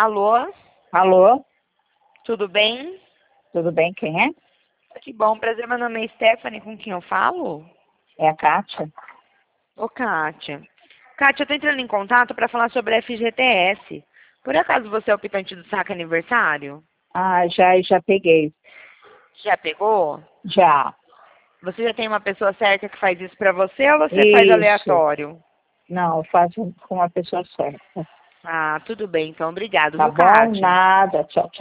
Alô? Alô? Tudo bem? Tudo bem? Quem é? Que bom, prazer, meu nome é Stephanie, com quem eu falo? É a Kátia. Ô, Kátia. Kátia, eu tô entrando em contato para falar sobre a FGTS. Por acaso você é o optante do saque aniversário? Ah, já peguei. Já pegou? Já. Você já tem uma pessoa certa que faz isso para você ou você faz Isso. aleatório? Não, eu faço com a pessoa certa. Ah, tudo bem, então. Obrigado, Tá viu, bom? Kátia? Nada. Tchau, tchau.